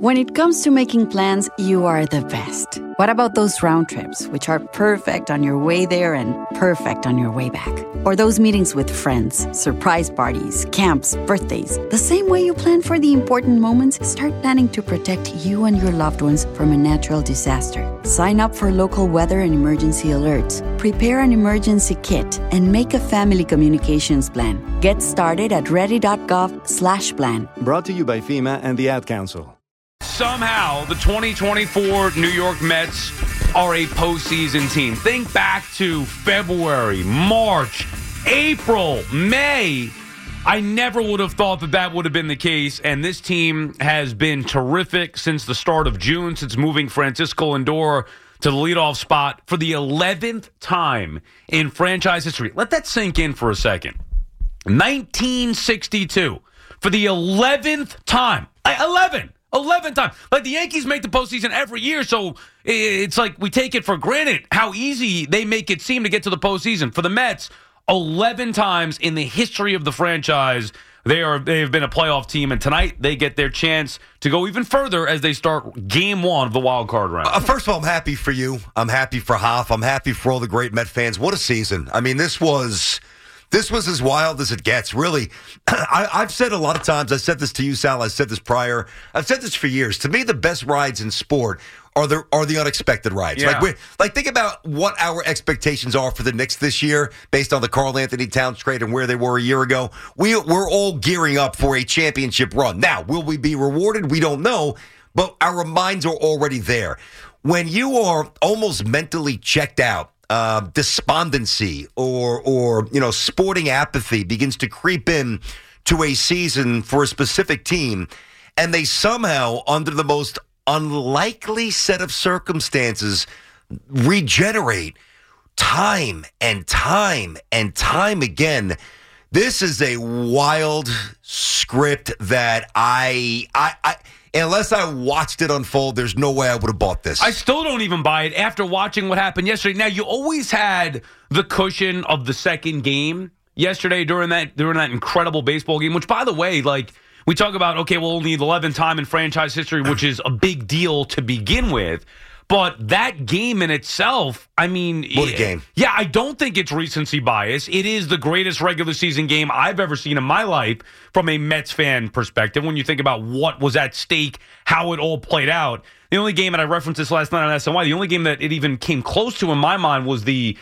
When it comes to making plans, you are the best. What about those round trips, which are perfect on your way there and perfect on your way back? Or those meetings with friends, surprise parties, camps, birthdays. The same way you plan for the important moments, start planning to protect you and your loved ones from a natural disaster. Sign up for local weather and emergency alerts. Prepare an emergency kit and make a family communications plan. Get started at ready.gov/plan. Brought to you by FEMA and the Ad Council. Somehow, the 2024 New York Mets are a postseason team. Think back to February, March, April, May. I never would have thought that would have been the case, and this team has been terrific since the start of June, since moving Francisco Lindor to the leadoff spot for the 11th time in franchise history. Let that sink in for a second. 1962, for the 11th time. 11th time. Like, the Yankees make the postseason every year, so it's like we take it for granted how easy they make it seem to get to the postseason. For the Mets, 11 times in the history of the franchise, they have been a playoff team, and tonight they get their chance to go even further as they start game one of the wild card round. First of all, I'm happy for you. I'm happy for Hoff. I'm happy for all the great Met fans. What a season. I mean, this was as wild as it gets, really. I've said a lot of times, I said this to you, Sal, I said this prior, I've said this for years. To me, the best rides in sport are the unexpected rides. Yeah. Like think about what our expectations are for the Knicks this year based on the Karl Anthony Towns trade and where they were a year ago. We're all gearing up for a championship run. Now, will we be rewarded? We don't know, but our minds are already there. When you are almost mentally checked out, despondency or sporting apathy begins to creep in to a season for a specific team, and they somehow, under the most unlikely set of circumstances, regenerate time and time and time again. This is a wild script that I unless I watched it unfold, there's no way I would have bought this. I still don't even buy it after watching what happened yesterday. Now, you always had the cushion of the second game yesterday during that incredible baseball game, which, by the way, like, we talk about, okay, well, only the 11th time in franchise history, which is a big deal to begin with. But that game in itself, I mean... What a game. Yeah, I don't think it's recency bias. It is the greatest regular season game I've ever seen in my life from a Mets fan perspective. When you think about what was at stake, how it all played out. The only game, and I referenced this last night on SNY, the only game that it even came close to in my mind was the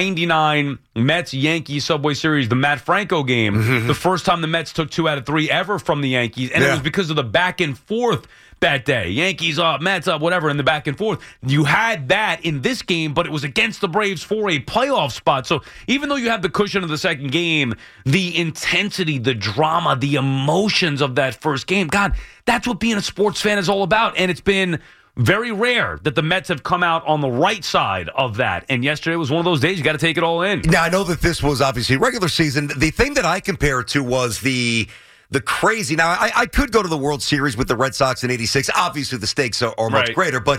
99 Mets-Yankees Subway Series, the Matt Franco game. Mm-hmm. The first time the Mets took 2 out of 3 ever from the Yankees. And it was because of the back and forth that day. Yankees up, Mets up, whatever, in the back and forth. You had that in this game, but it was against the Braves for a playoff spot. So even though you have the cushion of the second game, the intensity, the drama, the emotions of that first game, God, that's what being a sports fan is all about. And it's been very rare that the Mets have come out on the right side of that. And yesterday was one of those days you got to take it all in. Now, I know that this was obviously regular season. The thing that I compare it to was the crazy. Now, I could go to the World Series with the Red Sox in '86. Obviously, the stakes are much greater. But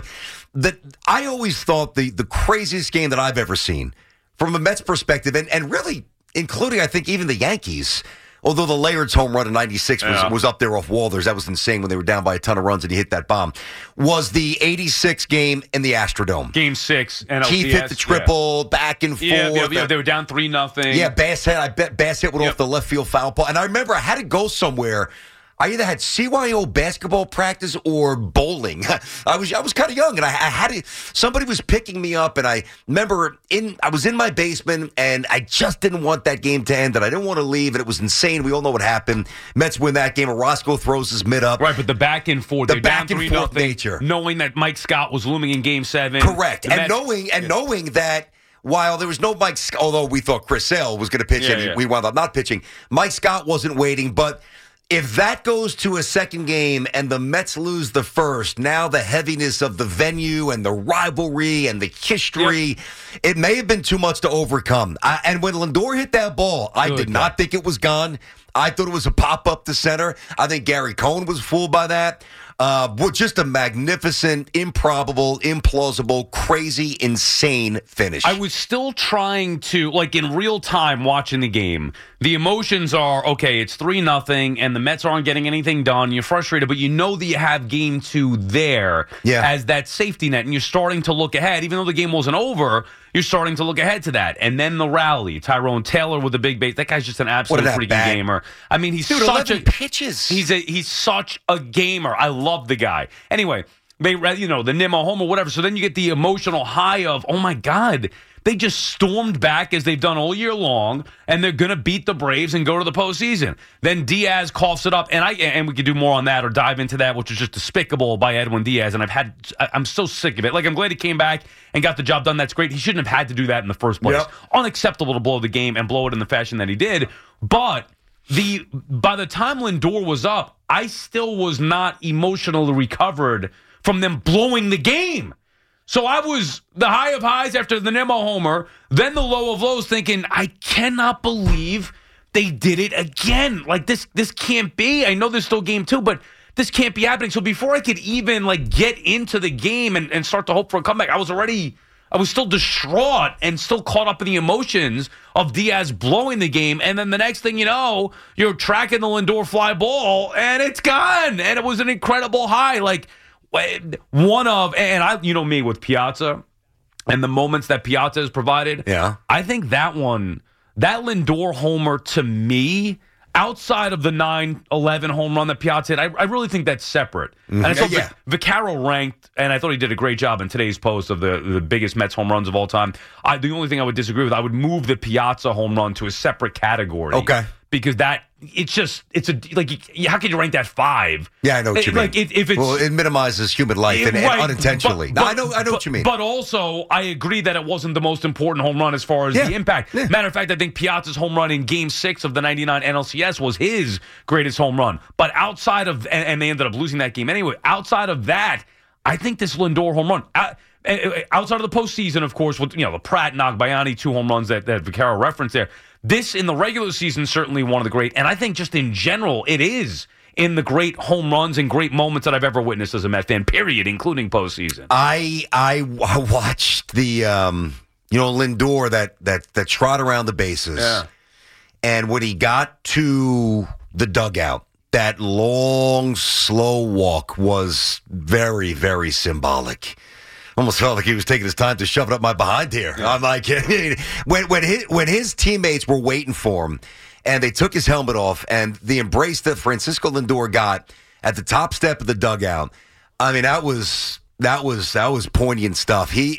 I always thought the craziest game that I've ever seen from a Mets perspective, and really including, I think, even the Yankees, although the Laird's home run in '96 was up there off Walters. That was insane when they were down by a ton of runs and he hit that bomb. Was the '86 game in the Astrodome. Game 6. NLCS, Keith hit the triple, back and forth. Yeah, they were down 3-0. Yeah, I bet Bass hit off the left field foul pole. And I remember I had to go somewhere. I either had CYO basketball practice or bowling. I was kind of young, and I had to. Somebody was picking me up, and I remember I was in my basement, and I just didn't want that game to end, and I didn't want to leave, and it was insane. We all know what happened. Mets win that game, and Roscoe throws his mid up. Right, but the back and forth, the back and forth nature, knowing that Mike Scott was looming in Game 7, correct, and knowing that. While there was no Mike Scott, although we thought Chris Sale was going to pitch, and we wound up not pitching, Mike Scott wasn't waiting, but. If that goes to a second game and the Mets lose the first, now the heaviness of the venue and the rivalry and the history, it may have been too much to overcome. And when Lindor hit that ball, I did not think it was gone. I thought it was a pop-up to center. I think Gary Cohen was fooled by that. Just a magnificent, improbable, implausible, crazy, insane finish. I was still trying to, like, in real time watching the game, the emotions are, okay, it's 3-0, and the Mets aren't getting anything done. You're frustrated, but you know that you have game 2 there as that safety net, and you're starting to look ahead. Even though the game wasn't over, you're starting to look ahead to that. And then the rally, Tyrone Taylor with the big base. That guy's just an absolute freaking gamer. I mean, he's such 11 pitches. He's such a gamer. I love the guy. Anyway, the Nimmo home or whatever. So then you get the emotional high of, oh my God, they just stormed back as they've done all year long, and they're going to beat the Braves and go to the postseason. Then Diaz coughs it up, and we could do more on that or dive into that, which is just despicable by Edwin Diaz. And I'm so sick of it. Like, I'm glad he came back and got the job done. That's great. He shouldn't have had to do that in the first place. Yep. Unacceptable to blow the game and blow it in the fashion that he did. But by the time Lindor was up, I still was not emotionally recovered from them blowing the game. So I was the high of highs after the Nimmo homer, then the low of lows thinking, I cannot believe they did it again. Like, this can't be. I know there's still game 2, but this can't be happening. So before I could even, like, get into the game and start to hope for a comeback, I was still distraught and still caught up in the emotions of Diaz blowing the game. And then the next thing you know, you're tracking the Lindor fly ball, and it's gone. And it was an incredible high. Like, I, me with Piazza and the moments that Piazza has provided. Yeah. I think that Lindor homer to me, outside of the 9-11 home run that Piazza hit, I really think that's separate. Mm-hmm. And I thought Vaccaro ranked, and I thought he did a great job in today's post of the biggest Mets home runs of all time. The only thing I would disagree with, I would move the Piazza home run to a separate category. Okay. Because how could you rank that 5? Yeah, I know what you mean. It minimizes human life and unintentionally. I know what you mean. But also, I agree that it wasn't the most important home run as far as the impact. Yeah. Matter of fact, I think Piazza's home run in Game 6 of the '99 NLCS was his greatest home run. But outside of, and they ended up losing that game anyway. Outside of that, I think this Lindor home run. Outside of the postseason, of course, with the Pratt and Agbayani 2 home runs that Vaccaro referenced there. This, in the regular season, certainly one of the great, and I think just in general, it is in the great home runs and great moments that I've ever witnessed as a Met fan, period, including postseason. I watched the, Lindor that trot around the bases. Yeah. And when he got to the dugout, that long, slow walk was very, very symbolic. Almost felt like he was taking his time to shove it up my behind here. Yeah. I'm like, when his teammates were waiting for him, and they took his helmet off, and the embrace that Francisco Lindor got at the top step of the dugout, I mean, that was poignant stuff. He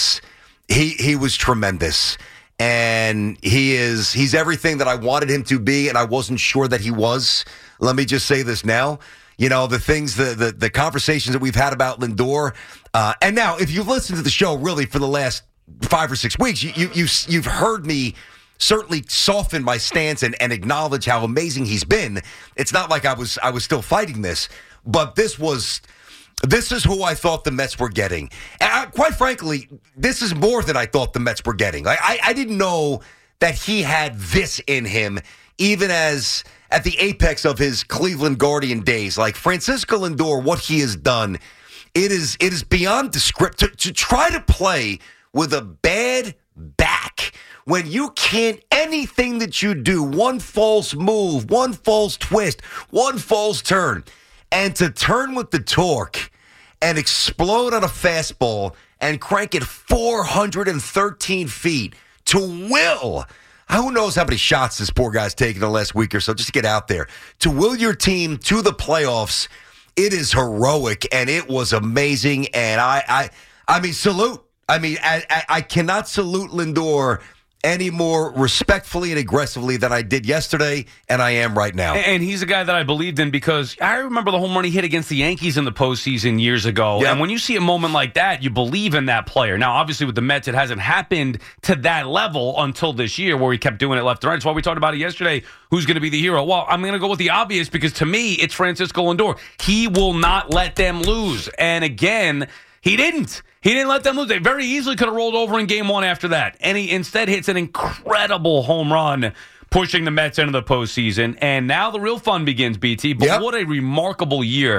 was tremendous, and he's everything that I wanted him to be, and I wasn't sure that he was. Let me just say this now. The things, the conversations that we've had about Lindor. And now, if you've listened to the show really for the last 5 or 6 weeks, you've heard me certainly soften my stance and acknowledge how amazing he's been. It's not like I was still fighting this, but this is who I thought the Mets were getting. And quite frankly, this is more than I thought the Mets were getting. I didn't know that he had this in him, even as at the apex of his Cleveland Guardian days. Like Francisco Lindor, what he has done, it is beyond descriptive. To try to play with a bad back when you can't, anything that you do, one false move, one false twist, one false turn, and to turn with the torque and explode on a fastball and crank it 413 feet to will. Who knows how many shots this poor guy's taken the last week or so just to get out there. To will your team to the playoffs, it is heroic, and it was amazing. And I mean, salute. I mean, I cannot salute Lindor any more respectfully and aggressively than I did yesterday, and I am right now. And he's a guy that I believed in because I remember the home run he hit against the Yankees in the postseason years ago. Yep. And when you see a moment like that, you believe in that player. Now, obviously, with the Mets, it hasn't happened to that level until this year where he kept doing it left and right. That's why we talked about it yesterday. Who's going to be the hero? Well, I'm going to go with the obvious because to me, it's Francisco Lindor. He will not let them lose. And again, he didn't. He didn't let them lose. They very easily could have rolled over in Game 1 after that. And he instead hits an incredible home run, pushing the Mets into the postseason. And now the real fun begins, BT. But what a remarkable year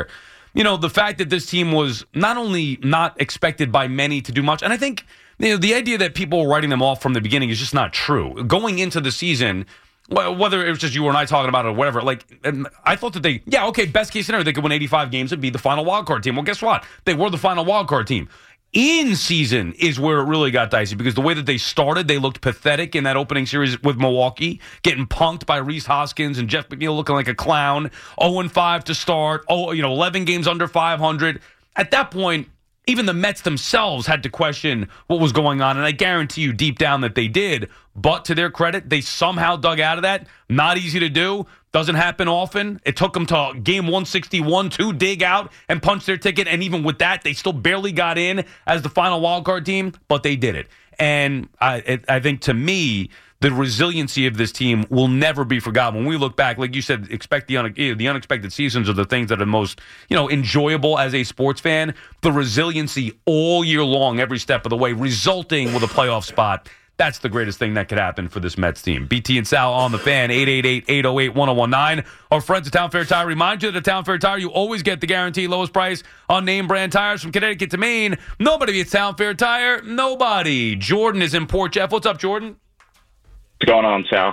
the fact that this team was not only not expected by many to do much, and I think the idea that people were writing them off from the beginning is just not true. Going into the season, whether it was just you and I talking about it or whatever, I thought that best case scenario, they could win 85 games and be the final wildcard team. Well, guess what? They were the final wildcard team. In season is where it really got dicey because the way that they started, they looked pathetic in that opening series with Milwaukee, getting punked by Rhys Hoskins and Jeff McNeil looking like a clown. 0-5 to start. 11 games under 500. At that point, even the Mets themselves had to question what was going on, and I guarantee you deep down that they did. But to their credit, they somehow dug out of that. Not easy to do. Doesn't happen often. It took them to game 161 to dig out and punch their ticket, and even with that, they still barely got in as the final wildcard team, but they did it. And I think, to me, the resiliency of this team will never be forgotten. When we look back, like you said, expect the unexpected seasons are the things that are most, enjoyable as a sports fan. The resiliency all year long, every step of the way, resulting with a playoff spot. That's the greatest thing that could happen for this Mets team. BT and Sal on the Fan, 888-808-1019. Our friends at Town Fair Tire remind you that at Town Fair Tire, you always get the guaranteed lowest price on name brand tires from Connecticut to Maine. Nobody beats Town Fair Tire. Nobody. Jordan is in Port Jeff. What's up, Jordan? What's going on, Sal?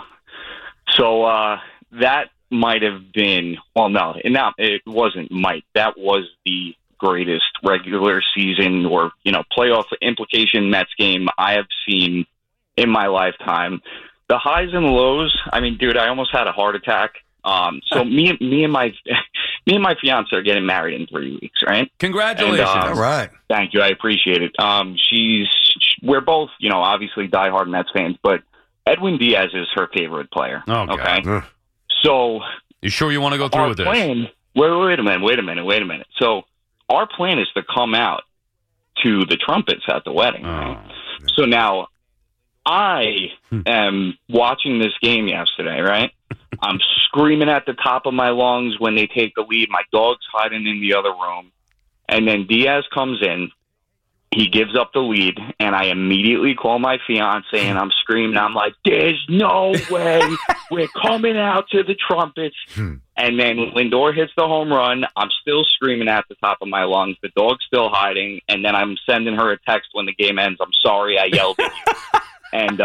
So that might have been, it wasn't might. That was the greatest regular season or, playoff implication Mets game I have seen in my lifetime. The highs and lows, dude, I almost had a heart attack. So me and my fiance are getting married in 3 weeks, right? Congratulations. All right. Thank you. I appreciate it. We're both, obviously diehard Mets fans, but Edwin Diaz is her favorite player. Oh, God. Okay. So you sure you want to go through with this? Wait a minute. So our plan is to come out to the trumpets at the wedding. Right? So now I am watching this game yesterday, right? I'm screaming at the top of my lungs when they take the lead. My dog's hiding in the other room. And then Diaz comes in. He gives up the lead, and I immediately call my fiance, and I'm screaming. I'm like, there's no way we're coming out to the trumpets. And then Lindor hits the home run. I'm still screaming at the top of my lungs. The dog's still hiding, and then I'm sending her a text when the game ends. I'm sorry I yelled at you. And,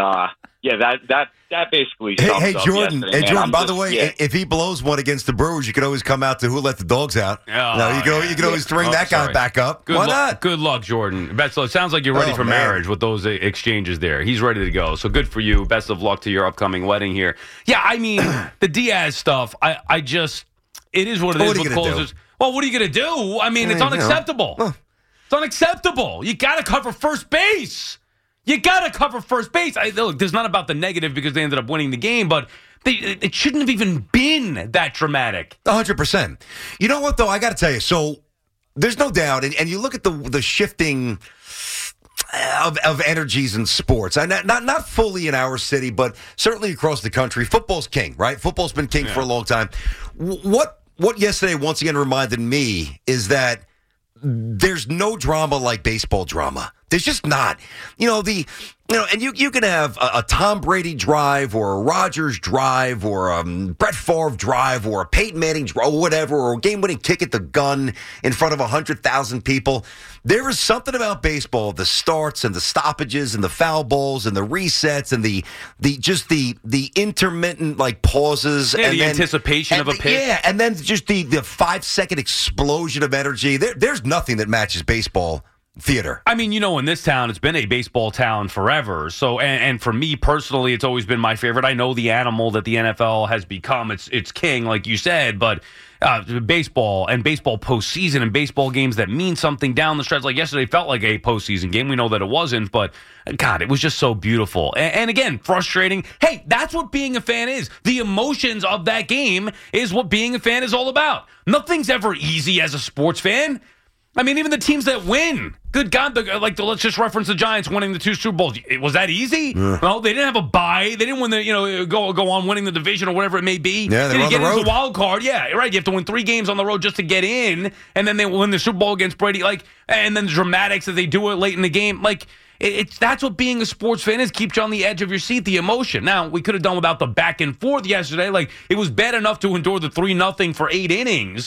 that basically sums Hey, up Jordan. yesterday, Hey, Jordan, by the just, way, yeah. if he blows one against the Brewers, you could always come out to Who Let the Dogs Out. You could always bring that guy back up. Why not? Good luck, Jordan. Best of luck. Sounds like you're ready for marriage with those exchanges there. He's ready to go. So good for you. Best of luck to your upcoming wedding here. Yeah, the Diaz stuff, it is what it is with closers. Well, what are you going to do? It's unacceptable. It's unacceptable. You got to cover first base. Look, there's not about the negative because they ended up winning the game, but it shouldn't have even been that dramatic. 100%. You know what, though? I got to tell you. So there's no doubt, and you look at the shifting of energies in sports. Not fully in our city, but certainly across the country. Football's king, right? Football's been king for a long time. What yesterday once again reminded me is that there's no drama like baseball drama. There's just not. And you can have a Tom Brady drive or a Rodgers drive or a Brett Favre drive or a Peyton Manning drive or whatever, or a game-winning kick at the gun in front of 100,000 people. There is something about baseball, the starts and the stoppages and the foul balls and the resets and the intermittent pauses. Yeah, and the anticipation of a pitch. Yeah, and then just the 5-second explosion of energy. There's nothing that matches baseball theater. In this town, it's been a baseball town forever. So, and for me personally, it's always been my favorite. I know the animal that the NFL has become. It's king, like you said, but baseball and baseball postseason and baseball games that mean something down the stretch. Like yesterday felt like a postseason game. We know that it wasn't, but God, it was just so beautiful. And again, frustrating. Hey, that's what being a fan is. The emotions of that game is what being a fan is all about. Nothing's ever easy as a sports fan. Even the teams that win, good God, let's just reference the Giants winning the 2 Super Bowls. Was that easy? Well, they didn't have a bye. They didn't win go on winning the division or whatever it may be. Yeah, they get the into the wild card. Yeah, right. You have to win 3 games on the road just to get in, and then they win the Super Bowl against Brady. And then the dramatics that they do it late in the game. That's what being a sports fan is. Keeps you on the edge of your seat, the emotion. Now, we could have done without the back and forth yesterday. It was bad enough to endure the 3-0 for 8 innings.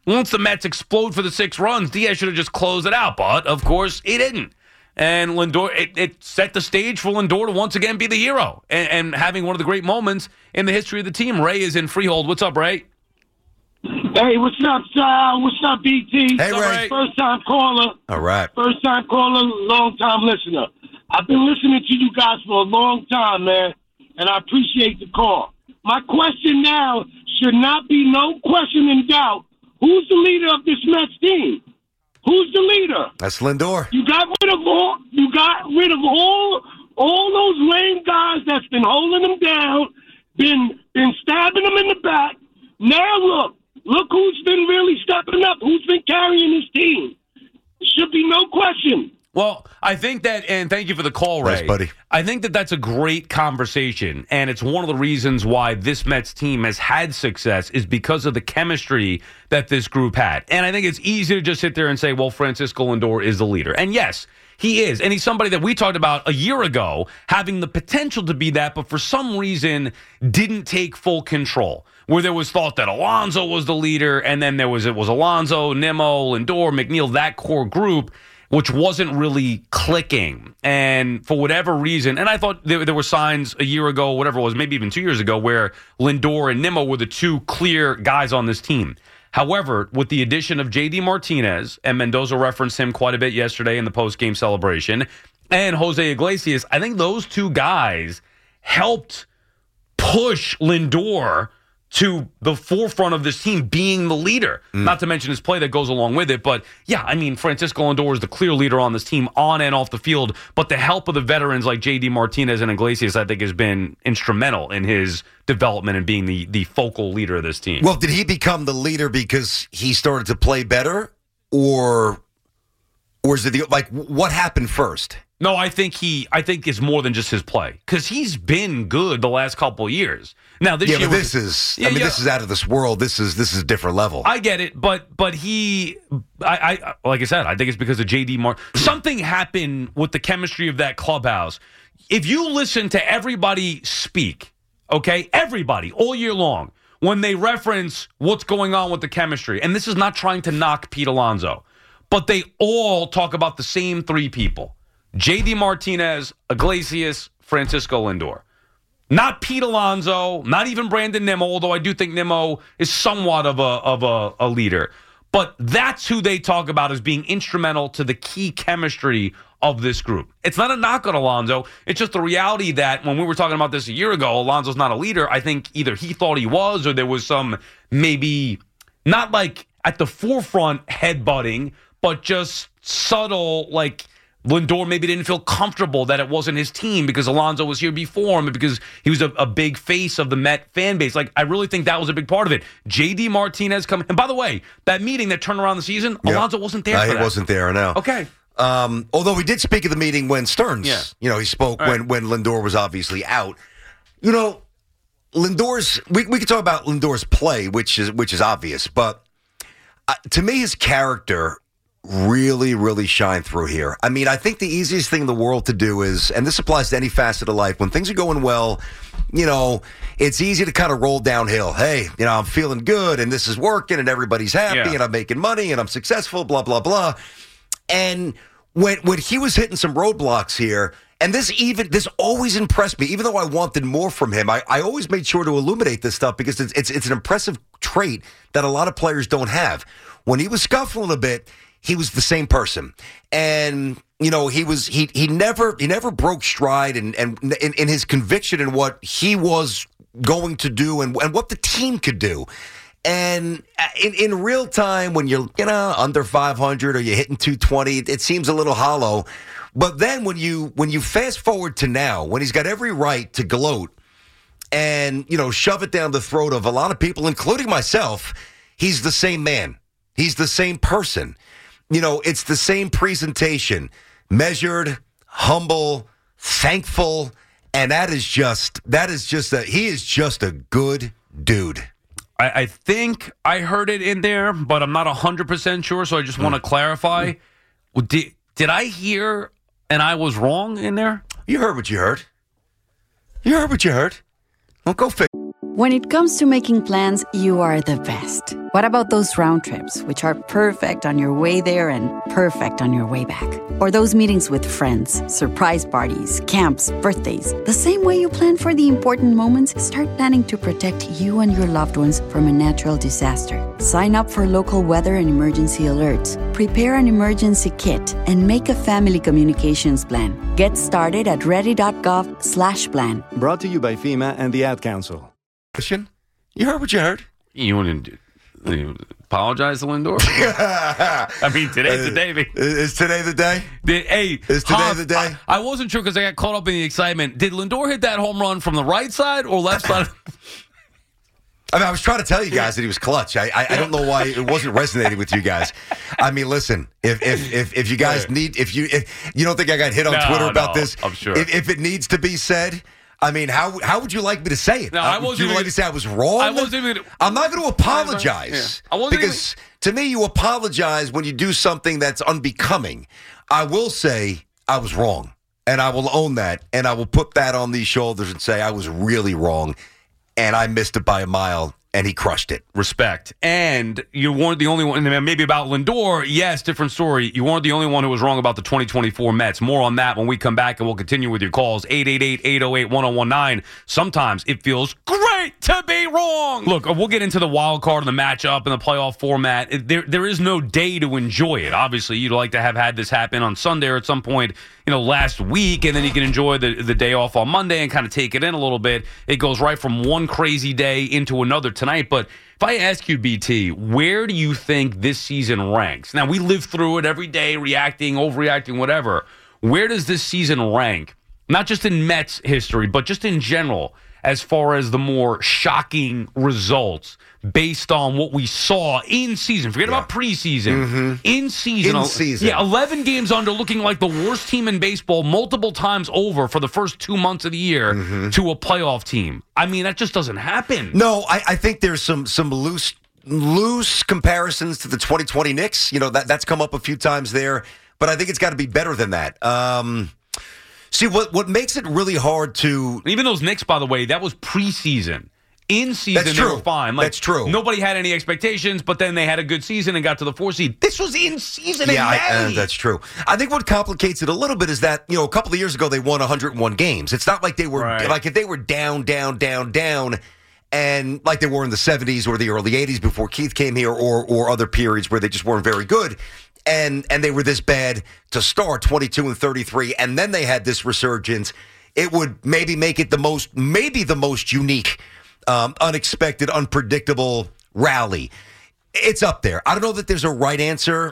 Once the Mets explode for the 6 runs, Diaz should have just closed it out. But, of course, he didn't. And Lindor, it set the stage for Lindor to once again be the hero and having one of the great moments in the history of the team. Ray is in Freehold. What's up, Ray? Hey, what's up, Sal? What's up, BT? Hey, Ray. First-time caller. All right. First-time caller, long-time listener. I've been listening to you guys for a long time, man, and I appreciate the call. My question now should not be no question in doubt. Who's the leader of this Mets team? Who's the leader? That's Lindor. You got rid of all those lame guys that's been holding them down, been stabbing them in the back. Now look who's been really stepping up. Who's been carrying his team? Should be no question. Well, I think that, and thank you for the call, Ray. Thanks, buddy. I think that that's a great conversation, and it's one of the reasons why this Mets team has had success is because of the chemistry that this group had. And I think it's easy to just sit there and say, well, Francisco Lindor is the leader. And yes, he is. And he's somebody that we talked about a year ago having the potential to be that, but for some reason didn't take full control. Where there was thought that Alonso was the leader, and then it was Alonso, Nimmo, Lindor, McNeil, that core group, which wasn't really clicking. And for whatever reason, and I thought there were signs a year ago, whatever it was, maybe even 2 years ago, where Lindor and Nimmo were the two clear guys on this team. However, with the addition of J.D. Martinez, and Mendoza referenced him quite a bit yesterday in the post-game celebration, and Jose Iglesias, I think those two guys helped push Lindor to the forefront of this team being the leader. Not to mention his play that goes along with it. But, yeah, I mean, Francisco Lindor is the clear leader on this team on and off the field. But the help of the veterans like J.D. Martinez and Iglesias, I think, has been instrumental in his development and being the focal leader of this team. Well, did he become the leader because he started to play better? Or is it what happened first? No, I think it's more than just his play because he's been good the last couple of years. Now this year, this is out of this world. This is a different level. I get it, but he, I like I said, I think it's because of J.D. Martin. Something happened with the chemistry of that clubhouse. If you listen to everybody speak, okay, everybody all year long, when they reference what's going on with the chemistry, and this is not trying to knock Pete Alonso, but they all talk about the same 3 people. J.D. Martinez, Iglesias, Francisco Lindor. Not Pete Alonso, not even Brandon Nimmo, although I do think Nimmo is somewhat of a leader. But that's who they talk about as being instrumental to the key chemistry of this group. It's not a knock on Alonso. It's just the reality that when we were talking about this a year ago, Alonso's not a leader. I think either he thought he was or there was some maybe not like at the forefront headbutting, but just subtle like Lindor maybe didn't feel comfortable that it wasn't his team because Alonso was here before him and because he was a big face of the Met fan base. Like, I really think that was a big part of it. J.D. Martinez coming. And by the way, that meeting that turned around the season, Alonso wasn't there for that. He wasn't there, no. Okay. Although he did speak at the meeting when Stearns, he spoke when Lindor was obviously out. Lindor's, we could talk about Lindor's play, which is obvious, but to me, his character really, really shine through here. I mean, I think the easiest thing in the world to do is, and this applies to any facet of life, when things are going well, it's easy to kind of roll downhill. Hey, I'm feeling good and this is working and everybody's happy and I'm making money and I'm successful, blah, blah, blah. And when he was hitting some roadblocks here, and this always impressed me, even though I wanted more from him, I always made sure to illuminate this stuff because it's an impressive trait that a lot of players don't have. When he was scuffling a bit, he was the same person, and he never broke stride, and in his conviction in what he was going to do and what the team could do. And in real time, when you're under 500 or you're hitting 220, it seems a little hollow. But then when you fast forward to now, when he's got every right to gloat and shove it down the throat of a lot of people, including myself, he's the same man. He's the same person. It's the same presentation, measured, humble, thankful, and he is just a good dude. I think I heard it in there, but I'm not 100% sure, so I just want to clarify. Did I hear and I was wrong in there? You heard what you heard. Well, go figure. When it comes to making plans, you are the best. What about those round trips, which are perfect on your way there and perfect on your way back? Or those meetings with friends, surprise parties, camps, birthdays? The same way you plan for the important moments, start planning to protect you and your loved ones from a natural disaster. Sign up for local weather and emergency alerts. Prepare an emergency kit and make a family communications plan. Get started at ready.gov/plan. Brought to you by FEMA and the Ad Council. You heard what you heard? You want to apologize to Lindor? I mean, today's the day. Is today the day? Is today the day? I wasn't sure because I got caught up in the excitement. Did Lindor hit that home run from the right side or left side? I mean, I was trying to tell you guys that he was clutch. I don't know why it wasn't resonating with you guys. I mean, listen, if you guys need, if you don't think I got hit on Twitter about this, I'm sure. If it needs to be said, I mean, how would you like me to say it? No, I wasn't. Would you like to say I was wrong? I wasn't even. I'm not going to apologize. Yeah. I wasn't because to me, you apologize when you do something that's unbecoming. I will say I was wrong, and I will own that, and I will put that on these shoulders and say I was really wrong, and I missed it by a mile. And he crushed it. Respect. And you weren't the only one. Maybe about Lindor, yes, different story. You weren't the only one who was wrong about the 2024 Mets. More on that when we come back, and we'll continue with your calls. 888-808-1019. Sometimes it feels great to be wrong. Look, we'll get into the wild card and the matchup and the playoff format. There is no day to enjoy it. Obviously, you'd like to have had this happen on Sunday or at some point, last week, and then you can enjoy the day off on Monday and kind of take it in a little bit. It goes right from one crazy day into another tonight. But if I ask you, BT, where do you think this season ranks? Now, we live through it every day, reacting, overreacting, whatever. Where does this season rank? Not just in Mets history, but just in general, as far as the more shocking results based on what we saw in season. Forget about preseason. Mm-hmm. In season. Yeah, 11 games under, looking like the worst team in baseball multiple times over for the first 2 months of the year to a playoff team. I mean, that just doesn't happen. No, I think there's some loose comparisons to the 2020 Knicks. That's come up a few times there, but I think it's got to be better than that. See, what makes it really hard to... Even those Knicks, by the way, that was preseason. In season, they were fine. That's true. Nobody had any expectations, but then they had a good season and got to the 4th seed. This was in season in May. That's true. I think what complicates it a little bit is that, a couple of years ago, they won 101 games. It's not like they were, like if they were down, and like they were in the 70s or the early 80s before Keith came here or other periods where they just weren't very good. And they were this bad to start 22-33, and then they had this resurgence. It would maybe make it the most unique, unexpected, unpredictable rally. It's up there. I don't know that there's a right answer.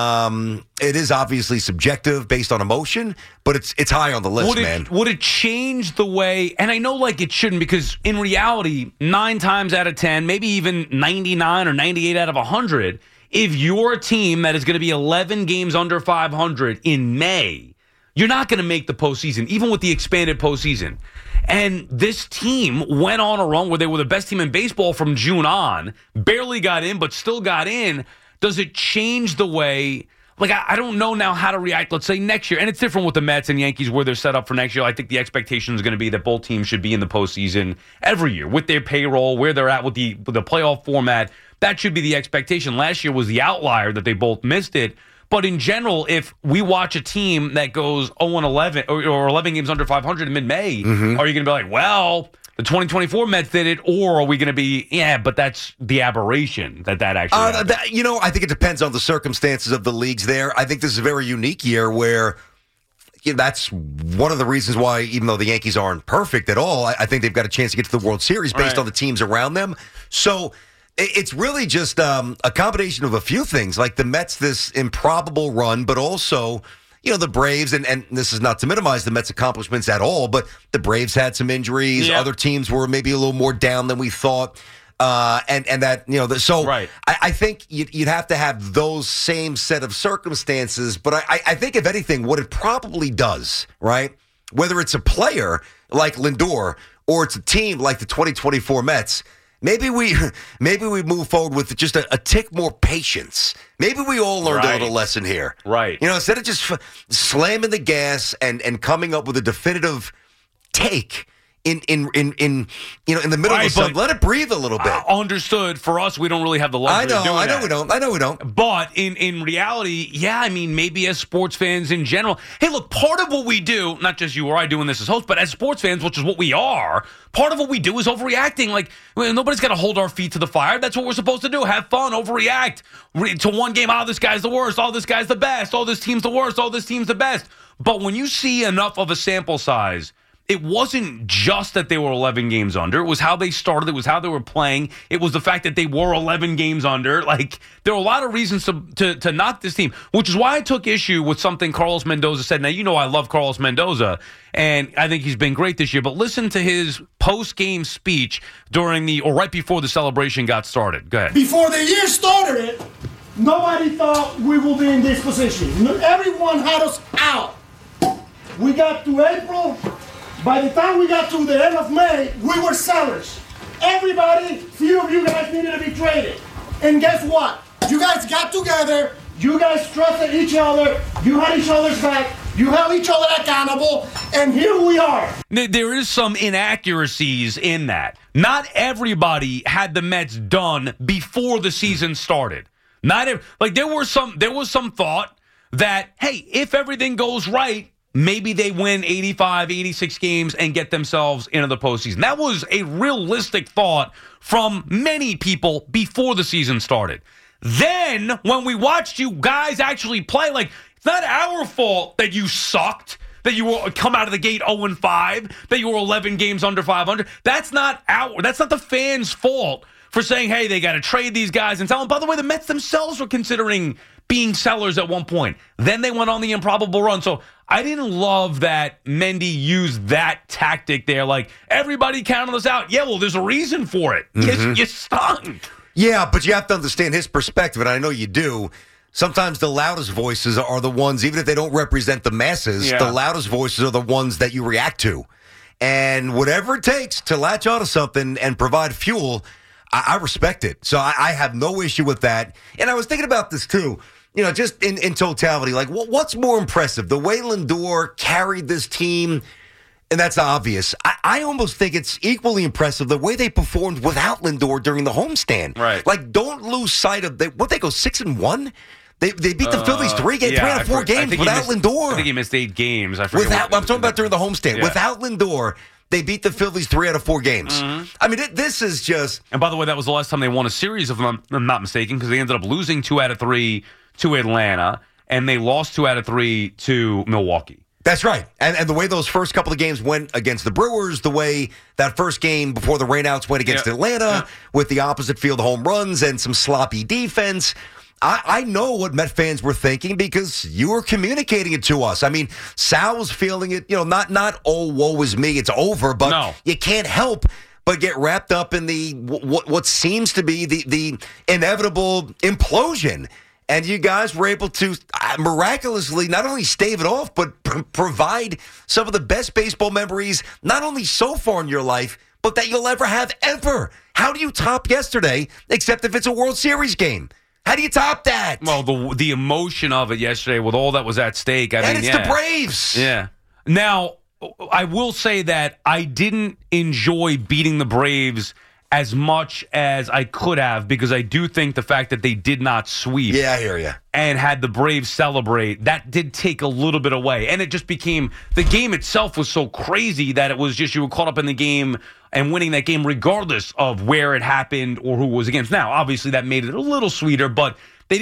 It is obviously subjective based on emotion, but it's high on the list, man. Would it change the way, and I know it shouldn't, because in reality, 9 times out of 10, maybe even 99 or 98 out of 100, if you're a team that is going to be 11 games under 500 in May, you're not going to make the postseason, even with the expanded postseason. And this team went on a run where they were the best team in baseball from June on, barely got in, but still got in. Does it change the way, I don't know now how to react, let's say next year. And it's different with the Mets and Yankees where they're set up for next year. I think the expectation is going to be that both teams should be in the postseason every year with their payroll, where they're at with the playoff format. That should be the expectation. Last year was the outlier that they both missed it. But in general, if we watch a team that goes 0-11 or 11 games under 500 in mid-May, are you going to be like, well, the 2024 Mets did it, or are we going to be, but that's the aberration that actually happened? I think it depends on the circumstances of the leagues there. I think this is a very unique year where that's one of the reasons why, even though the Yankees aren't perfect at all, I think they've got a chance to get to the World Series based on the teams around them. So it's really just a combination of a few things, like the Mets, this improbable run, but also, the Braves, and this is not to minimize the Mets' accomplishments at all, but the Braves had some injuries. Yeah. Other teams were maybe a little more down than we thought. And that, I think you'd have to have those same set of circumstances. But I think, if anything, what it probably does, right, whether it's a player like Lindor or it's a team like the 2024 Mets, maybe we move forward with just a tick more patience. Maybe we all learned a little lesson here. Right. Instead of just slamming the gas and coming up with a definitive take in the middle of something. Let it breathe a little bit. Understood. For us, we don't really have the luxury of doing that. I know we don't. But in reality, yeah, I mean, maybe as sports fans in general, hey, look, part of what we do, not just you or I doing this as hosts, but as sports fans, which is what we are, part of what we do is overreacting. Like, nobody's got to hold our feet to the fire. That's what we're supposed to do. Have fun, overreact to one game. Oh, this guy's the worst. Oh, this guy's the best. Oh, this team's the worst. Oh, this team's the best. But when you see enough of a sample size, it wasn't just that they were 11 games under. It was how they started. It was how they were playing. It was the fact that they were 11 games under. Like, there were a lot of reasons to knock this team, which is why I took issue with something Carlos Mendoza said. Now, you know I love Carlos Mendoza, and I think he's been great this year. But listen to his post-game speech right before the celebration got started. Go ahead. Before the year started, nobody thought we would be in this position. Everyone had us out. We got to April. By the time we got to the end of May, we were sellers. Everybody, few of you guys needed to be traded. And guess what? You guys got together. You guys trusted each other. You had each other's back. You held each other accountable. And here we are. There is some inaccuracies in that. Not everybody had the Mets done before the season started. There was some thought that, hey, if everything goes right, maybe they win 85, 86 games and get themselves into the postseason. That was a realistic thought from many people before the season started. Then, when we watched you guys actually play, it's not our fault that you sucked, that you come out of the gate 0-5, that you were 11 games under 500. That's not the fans' fault for saying, hey, they got to trade these guys and tell them. By the way, the Mets themselves were considering being sellers at one point. Then they went on the improbable run. So I didn't love that Mendy used that tactic there. Like, everybody counted us out. Yeah, well, there's a reason for it. Mm-hmm. You stunk. Yeah, but you have to understand his perspective, and I know you do. Sometimes the loudest voices are the ones, even if they don't represent the masses, the loudest voices are the ones that you react to. And whatever it takes to latch onto something and provide fuel, I respect it. So I have no issue with that. And I was thinking about this, too. Just in totality, what's more impressive? The way Lindor carried this team, and that's obvious. I almost think it's equally impressive the way they performed without Lindor during the homestand. Right. Don't lose sight of they go 6-1? They beat the Phillies 3 out of 4 games without Lindor. I think he missed 8 games. I forget. I'm talking about during the homestand. Yeah. Without Lindor, they beat the Phillies 3 out of 4 games. Mm-hmm. I mean, this is just... And by the way, that was the last time they won a series, if I'm not mistaken, because they ended up losing 2 out of 3 to Atlanta, and they lost 2 out of 3 to Milwaukee. That's right. And the way those first couple of games went against the Brewers, the way that first game before the rainouts went against Atlanta with the opposite field home runs and some sloppy defense, I know what Met fans were thinking because you were communicating it to us. I mean, Sal was feeling it, not oh, woe is me, it's over, but you can't help but get wrapped up in the what seems to be the inevitable implosion. And you guys were able to miraculously not only stave it off, but provide some of the best baseball memories, not only so far in your life, but that you'll ever have ever. How do you top yesterday, except if it's a World Series game? How do you top that? Well, the emotion of it yesterday with all that was at stake. I mean, it's the Braves. Yeah. Now, I will say that I didn't enjoy beating the Braves as much as I could have, because I do think the fact that they did not sweep I hear you. And had the Braves celebrate, that did take a little bit away. And it just became, the game itself was so crazy that it was just, you were caught up in the game and winning that game regardless of where it happened or who was against. Now, obviously that made it a little sweeter, but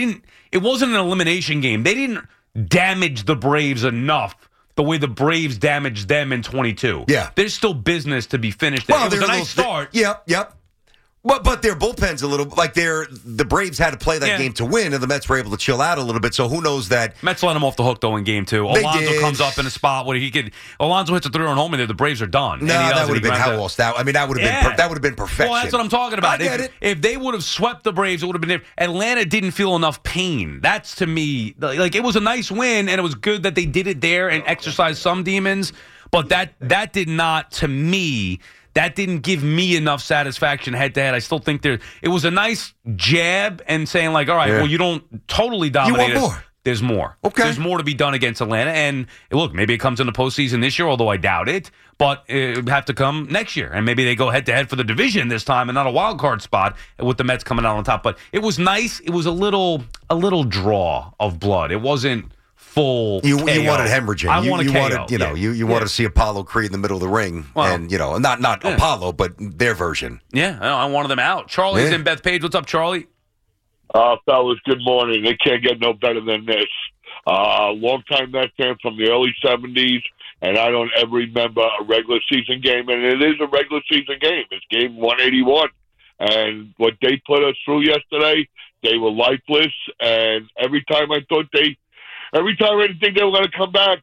it wasn't an elimination game. They didn't damage the Braves enough the way the Braves damaged them in 22. Yeah. There's still business to be finished there. Well, it was a nice start. Yep. But their bullpen's a little the Braves had to play that game to win, and the Mets were able to chill out a little bit. So who knows that Mets let him off the hook though in game 2. Alonso comes up in a spot where Alonso hits a 3-run home, and there the Braves are done. No, that would have been that would have been perfection. Well, that's what I'm talking about. I get it. If they would have swept the Braves, it would have been different. Atlanta didn't feel enough pain. That's, to me, it was a nice win, and it was good that they did it there and exercised some demons. But that did not, to me. That didn't give me enough satisfaction head-to-head. I still think it was a nice jab and saying, all right, well, you don't totally dominate us. there's more. Okay. There's more to be done against Atlanta. And look, maybe it comes in the postseason this year, although I doubt it. But it would have to come next year. And maybe they go head-to-head for the division this time and not a wild card spot with the Mets coming out on top. But it was nice. It was a little draw of blood. It wasn't full You KO. wanted hemorrhaging. I wanted KO. Wanted, you wanted to see Apollo Creed in the middle of the ring. Well, and, not Apollo, but their version. Yeah, I wanted them out. Charlie's in Bethpage. What's up, Charlie? Fellas, good morning. They can't get no better than this. Long-time Mets fan from the early 70s, and I don't ever remember a regular season game, and it is a regular season game. It's game 181. And what they put us through yesterday, they were lifeless, and every time I didn't think they were going to come back,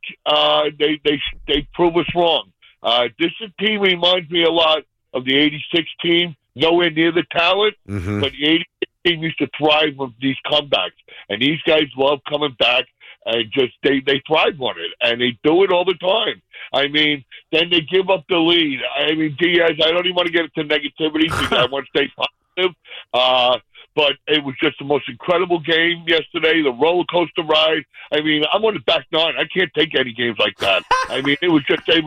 they prove us wrong. This team reminds me a lot of the 86 team, nowhere near the talent, but the 86 team used to thrive with these comebacks. And these guys love coming back, and just they thrive on it, and they do it all the time. I mean, then they give up the lead. I mean, Diaz, I don't even want to get into negativity because I want to stay positive. But it was just the most incredible game yesterday, the roller coaster ride. I mean, I'm on the back nine. I can't take any games like that. I mean, it was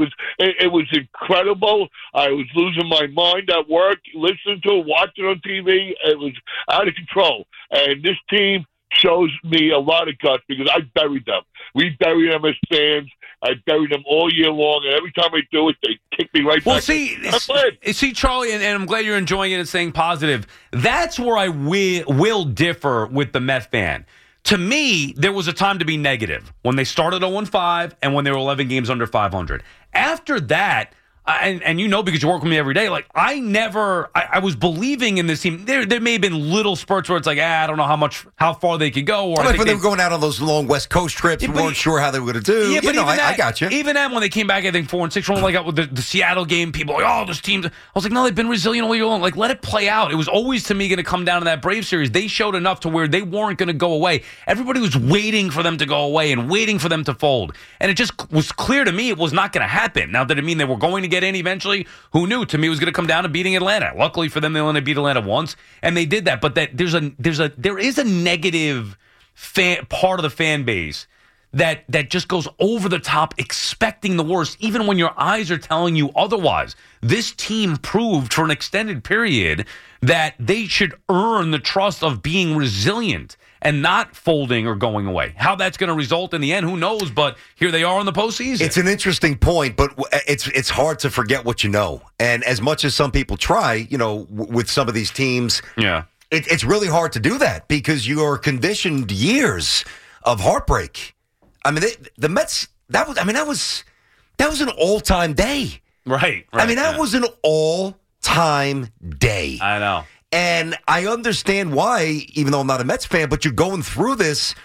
incredible. I was losing my mind at work, listening to it, watching on TV. It was out of control. And this team shows me a lot of guts because I buried them. We buried them as fans. I buried them all year long, and every time I do it, they kick me right back. Well, see, Charlie, and I'm glad you're enjoying it and staying positive. That's where I will differ with the Met fan. To me, there was a time to be negative when they started 0-5 and when they were 11 games under 500. After that, and you know because you work with me every day, like I was believing in this team. There may have been little spurts where it's like, I don't know how far they could go. Or like when they were going out on those long West Coast trips, we weren't sure how they were going to do. Yeah, but I got you. Even then, when they came back, I think 4-6, like out with the Seattle game, people were like, oh, this team. I was like, no, they've been resilient all year long. Like, let it play out. It was always, to me, going to come down to that Braves series. They showed enough to where they weren't going to go away. Everybody was waiting for them to go away and waiting for them to fold. And it just was clear to me it was not going to happen. Now, did it mean they were going to get in eventually? Who knew? To me, it was going to come down to beating Atlanta. Luckily for them, they only beat Atlanta once, and they did that. But there is a negative part of the fan base that just goes over the top, expecting the worst, even when your eyes are telling you otherwise. This team proved for an extended period that they should earn the trust of being resilient and not folding or going away. How that's going to result in the end, who knows? But here they are in the postseason. It's an interesting point, but it's hard to forget what you know. And as much as some people try, with some of these teams, it's really hard to do that because you are conditioned years of heartbreak. I mean, the Mets. That was an all-time day. Right. I mean, that was an all-time day. I know. And I understand why, even though I'm not a Mets fan, but you're going through this.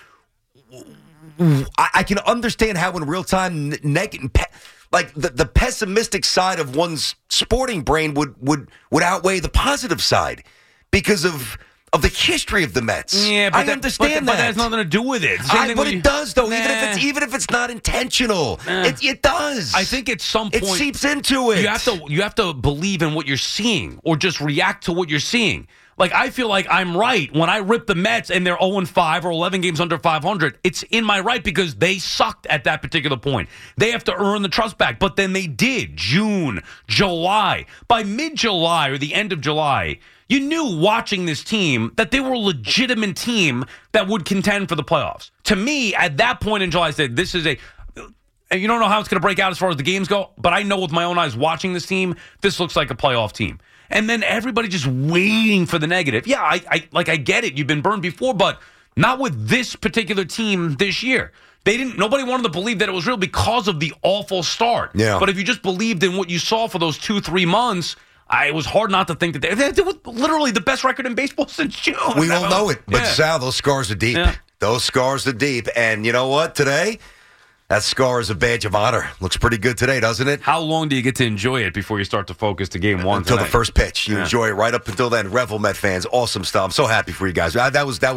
I can understand how in real time, like the pessimistic side of one's sporting brain would outweigh the positive side because of the history of the Mets. Yeah, but I understand that. But that has nothing to do with it. But it does, though. Even if it's not intentional, it does. I think at some point it seeps into it. You have to believe in what you're seeing, or just react to what you're seeing. Like, I feel like I'm right when I rip the Mets and they're 0-5 or 11 games under 500. It's in my right because they sucked at that particular point. They have to earn the trust back. But then they did. June, July. By mid-July or the end of July, you knew watching this team that they were a legitimate team that would contend for the playoffs. To me, at that point in July, I said, this is you don't know how it's going to break out as far as the games go, but I know with my own eyes watching this team, this looks like a playoff team. And then everybody just waiting for the negative. Yeah, I get it. You've been burned before, but not with this particular team this year. Nobody wanted to believe that it was real because of the awful start. Yeah. But if you just believed in what you saw for those 2-3 months, it was hard not to think that they were literally the best record in baseball since June. We all know it. But Sal, those scars are deep. Yeah. Those scars are deep. And you know what? Today, that scar is a badge of honor. Looks pretty good today, doesn't it? How long do you get to enjoy it before you start to focus to game one? Until tonight? the first pitch. You enjoy it right up until then. Revel Met fans, awesome stuff. I'm so happy for you guys. That was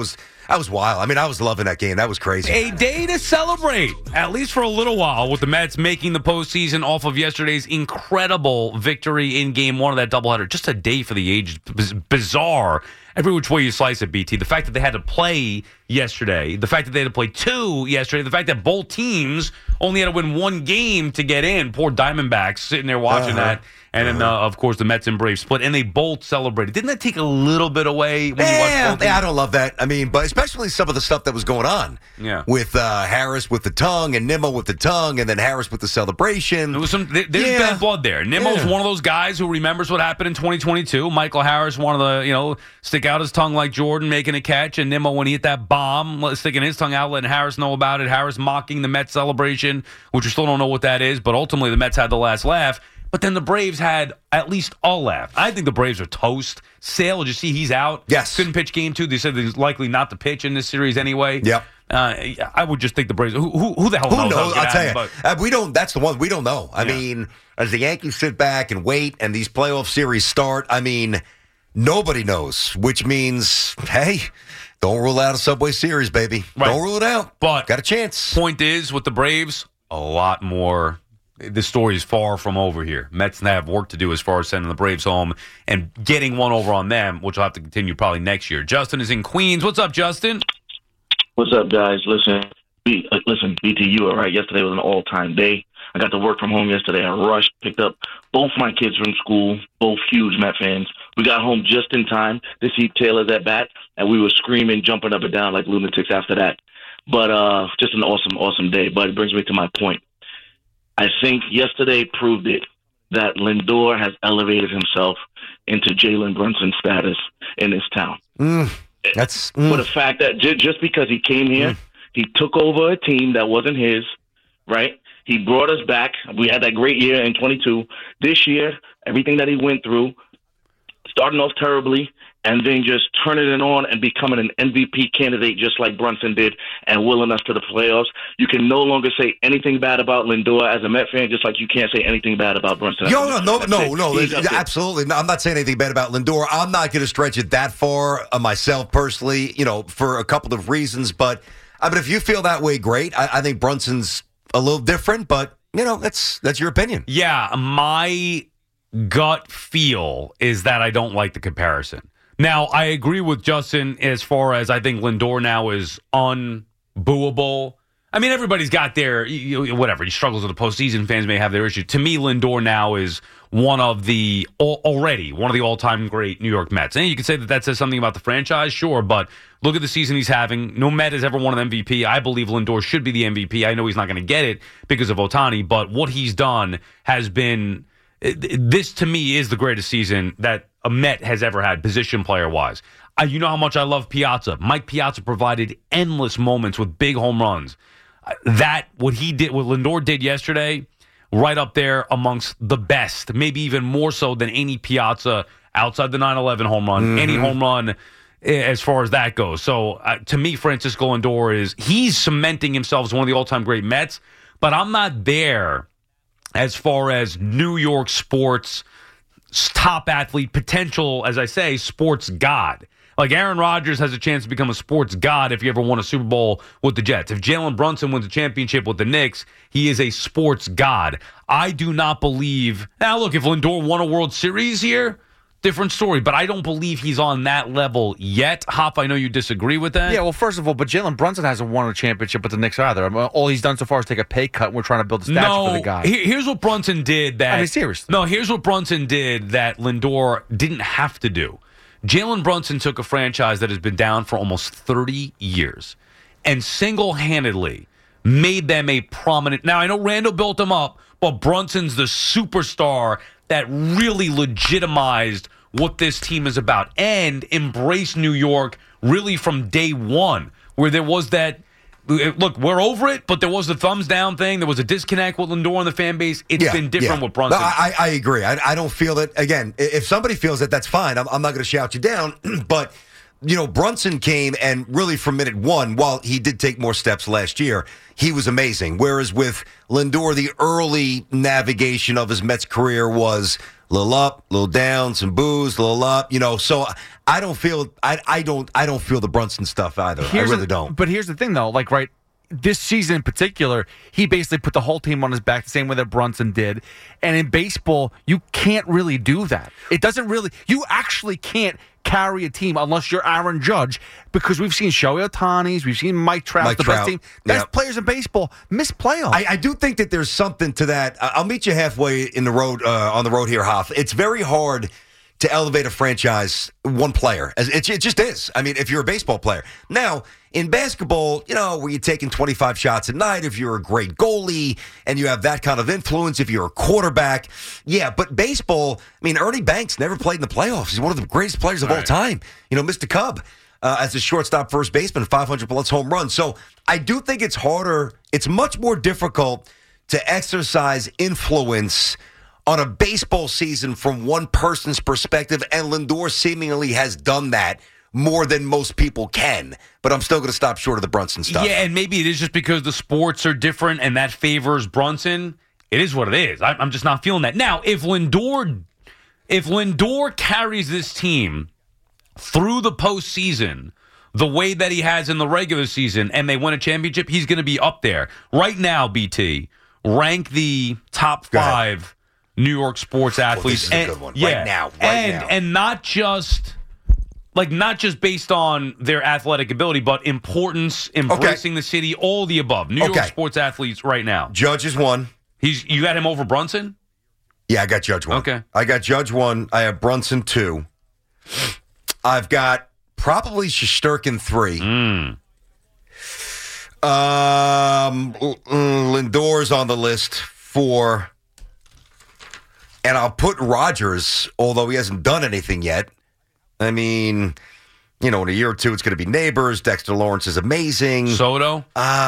That was wild. I mean, I was loving that game. That was crazy. A day to celebrate, at least for a little while, with the Mets making the postseason off of yesterday's incredible victory in Game 1 of that doubleheader. Just a day for the age. Bizarre. Every which way you slice it, BT. The fact that they had to play yesterday, the fact that they had to play 2 yesterday, the fact that both teams only had to win 1 game to get in. Poor Diamondbacks sitting there watching that. And then, of course, the Mets and Braves split, and they both celebrated. Didn't that take a little bit away when you watched both teams? I don't love that. I mean, but especially some of the stuff that was going on. Yeah. With Harris with the tongue and Nimmo with the tongue, and then Harris with the celebration. There was there's bad blood there. Nimmo's one of those guys who remembers what happened in 2022. Michael Harris, one of the, stick out his tongue like Jordan, making a catch, and Nimmo, when he hit that bomb, sticking his tongue out, letting Harris know about it. Harris mocking the Mets celebration, which we still don't know what that is, but ultimately the Mets had the last laugh. But then the Braves had at least a laugh. I think the Braves are toast. Sale, did you see he's out? Yes. Couldn't pitch Game 2. They said he's likely not to pitch in this series anyway. Yep. I would just think the Braves. Who the hell knows? Who knows? I'll tell you. But we don't. That's the one we don't know. I mean, as the Yankees sit back and wait, and these playoff series start, I mean, nobody knows. Which means, hey, don't rule out a Subway Series, baby. Right. Don't rule it out. But got a chance. Point is, with the Braves, a lot more. The story is far from over here. Mets have work to do as far as sending the Braves home and getting one over on them, which will have to continue probably next year. Justin is in Queens. What's up, Justin? What's up, guys? Listen, BT, you were right. Yesterday was an all-time day. I got to work from home yesterday. I rushed, picked up both my kids from school, both huge Met fans. We got home just in time to see Taylor's at bat, and we were screaming, jumping up and down like lunatics after that. But just an awesome, awesome day. But it brings me to my point. I think yesterday proved it, that Lindor has elevated himself into Jalen Brunson status in this town. For the fact that just because he came here, he took over a team that wasn't his, right? He brought us back. We had that great year in 22. This year, everything that he went through, starting off terribly, and then just turning it on and becoming an MVP candidate just like Brunson did and willing us to the playoffs. You can no longer say anything bad about Lindor as a Met fan, just like you can't say anything bad about Brunson. No, absolutely. No, I'm not saying anything bad about Lindor. I'm not going to stretch it that far myself personally, for a couple of reasons. But if you feel that way, great. I think Brunson's a little different, but, that's your opinion. Yeah, my gut feel is that I don't like the comparison. Now, I agree with Justin as far as I think Lindor now is unbooable. I mean, everybody's got their, whatever, he struggles with the postseason. Fans may have their issue. To me, Lindor now is one of the all-time great New York Mets. And you can say that says something about the franchise, sure, but look at the season he's having. No Met has ever won an MVP. I believe Lindor should be the MVP. I know he's not going to get it because of Ohtani, but what he's done has been, this to me is the greatest season that a Met has ever had, position player-wise. You know how much I love Piazza. Mike Piazza provided endless moments with big home runs. What Lindor did yesterday, right up there amongst the best, maybe even more so than any Piazza outside the 9/11 home run, any home run as far as that goes. So to me, Francisco Lindor he's cementing himself as one of the all-time great Mets, but I'm not there as far as New York sports top athlete potential, as I say, sports god. Like Aaron Rodgers has a chance to become a sports god if he ever won a Super Bowl with the Jets. If Jalen Brunson wins a championship with the Knicks, he is a sports god. I do not believe. Now, look, if Lindor won a World Series here, different story, but I don't believe he's on that level yet. Hop, I know you disagree with that. Yeah, well, first of all, but Jalen Brunson hasn't won a championship with the Knicks either. I mean, all he's done so far is take a pay cut, and we're trying to build a statue for the guy. Here's what Brunson did that... I mean, seriously. No, here's what Brunson did that Lindor didn't have to do. Jalen Brunson took a franchise that has been down for almost 30 years and single-handedly made them a prominent... Now, I know Randall built them up, but Brunson's the superstar that really legitimized what this team is about and embraced New York really from day one, where there was that, look, we're over it, but there was the thumbs down thing. There was a disconnect with Lindor and the fan base. It's been different with Brunson. No, I agree. I don't feel that, again, if somebody feels that, that's fine. I'm not going to shout you down, but Brunson came and really from minute one, while he did take more steps last year, he was amazing. Whereas with Lindor, the early navigation of his Mets career was a little up, a little down, some booze, a little up. So I don't feel the Brunson stuff either. I really don't. But here's the thing, though. This season in particular, he basically put the whole team on his back the same way that Brunson did. And in baseball, you can't really do that. You actually can't carry a team unless you're Aaron Judge, because we've seen Shohei Ohtani's, we've seen Mike Trout, the best team. Best players in baseball miss playoffs. I do think that there's something to that. I'll meet you halfway on the road here, Hoff. It's very hard to elevate a franchise one player. It just is. I mean, if you're a baseball player. Now, in basketball, where you're taking 25 shots a night, if you're a great goalie and you have that kind of influence, if you're a quarterback, yeah. But baseball, Ernie Banks never played in the playoffs. He's one of the greatest players of all time. Mr. Cub as a shortstop, first baseman, 500-plus home runs. So I do think it's harder. It's much more difficult to exercise influence on a baseball season from one person's perspective, and Lindor seemingly has done that more than most people can. But I'm still going to stop short of the Brunson stuff. Yeah, and maybe it is just because the sports are different and that favors Brunson. It is what it is. I'm just not feeling that. Now, if Lindor carries this team through the postseason the way that he has in the regular season and they win a championship, he's going to be up there. Right now, BT, rank the top 5 New York sports athletes. This is a good one. Yeah, right now. And not just based on their athletic ability, but importance, embracing the city, all the above. New York sports athletes right now. Judge is 1. You got him over Brunson? Yeah, I got Judge 1. Okay. I got Judge 1. I have Brunson 2. I've got probably Shesterkin 3. Lindor's on the list 4. And I'll put Rogers, although he hasn't done anything yet. I mean, in a year or two, it's going to be neighbors. Dexter Lawrence is amazing. Soto?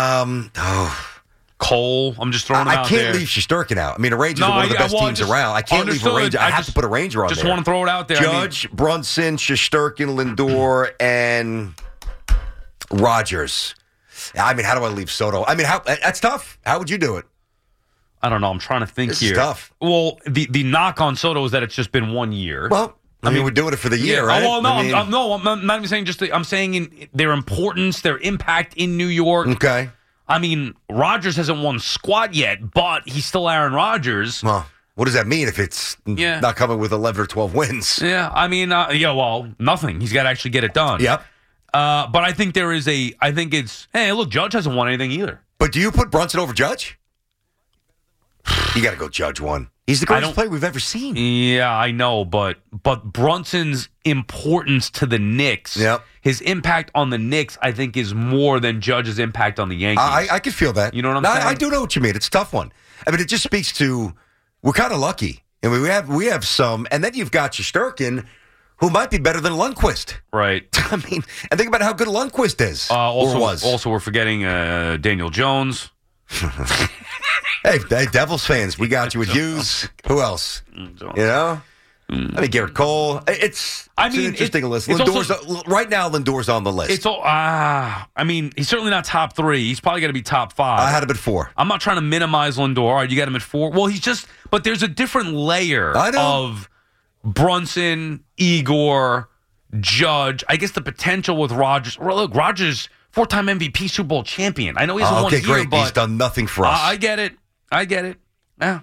Cole? I'm just throwing him out there. I can't leave Shesterkin out. The Rangers are one of the best teams around. I can't leave a Ranger. I have to put a Ranger on there. Just want to throw it out there. Judge, Brunson, Shesterkin, Lindor, and Rogers. How do I leave Soto? That's tough. How would you do it? I don't know. I'm trying to think this here. Is tough. Well, the knock on Soto is that it's just been 1 year. Well, we're doing it for the year, right? Well, no, I'm not even saying I'm saying in their importance, their impact in New York. Okay. Rodgers hasn't won squat yet, but he's still Aaron Rodgers. Well, what does that mean if it's not coming with 11 or 12 wins? Yeah, nothing. He's got to actually get it done. Yep. But I think Judge hasn't won anything either. But do you put Brunson over Judge? You got to go Judge 1. He's the greatest player we've ever seen. Yeah, I know, but Brunson's importance to the Knicks, his impact on the Knicks, I think, is more than Judge's impact on the Yankees. I can feel that. You know what I'm saying? I do know what you mean. It's a tough one. It just speaks to we're kind of lucky, and we have some, and then you've got Shesterkin, who might be better than Lundqvist. Right. And think about how good Lundqvist is or was. Also, we're forgetting Daniel Jones. Hey, Devils fans, we got you with Hughes. Who else? Garrett Cole. It's an interesting list. Right now, Lindor's on the list. He's certainly not top 3. He's probably going to be top 5. I had him at 4. I'm not trying to minimize Lindor. All right, you got him at 4. Well, but there's a different layer of Brunson, Igor, Judge. I guess the potential with Rogers. Look, Rogers, 4-time MVP, Super Bowl champion. I know he hasn't won here, great. But he's done nothing for us. I get it. Yeah.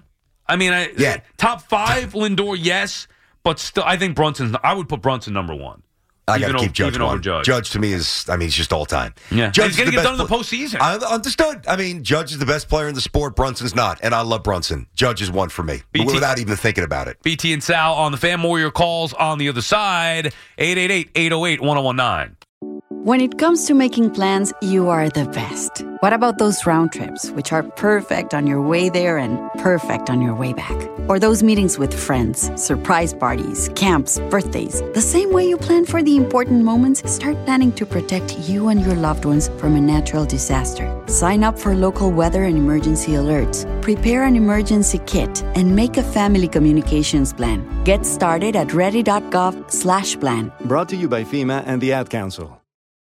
Top 5, Lindor, yes, but still, I think I would put Brunson number 1. I got to keep Judge even 1. Over Judge. Judge to me is, he's just all time. Yeah, Judge he's going to get done in the postseason. I understood. Judge is the best player in the sport. Brunson's not, and I love Brunson. Judge is 1 for me, without even thinking about it. BT and Sal on the Fan. More your calls on the other side. 888-808-1019. When it comes to making plans, you are the best. What about those round trips, which are perfect on your way there and perfect on your way back? Or those meetings with friends, surprise parties, camps, birthdays. The same way you plan for the important moments, start planning to protect you and your loved ones from a natural disaster. Sign up for local weather and emergency alerts. Prepare an emergency kit and make a family communications plan. Get started at ready.gov/plan. Brought to you by FEMA and the Ad Council.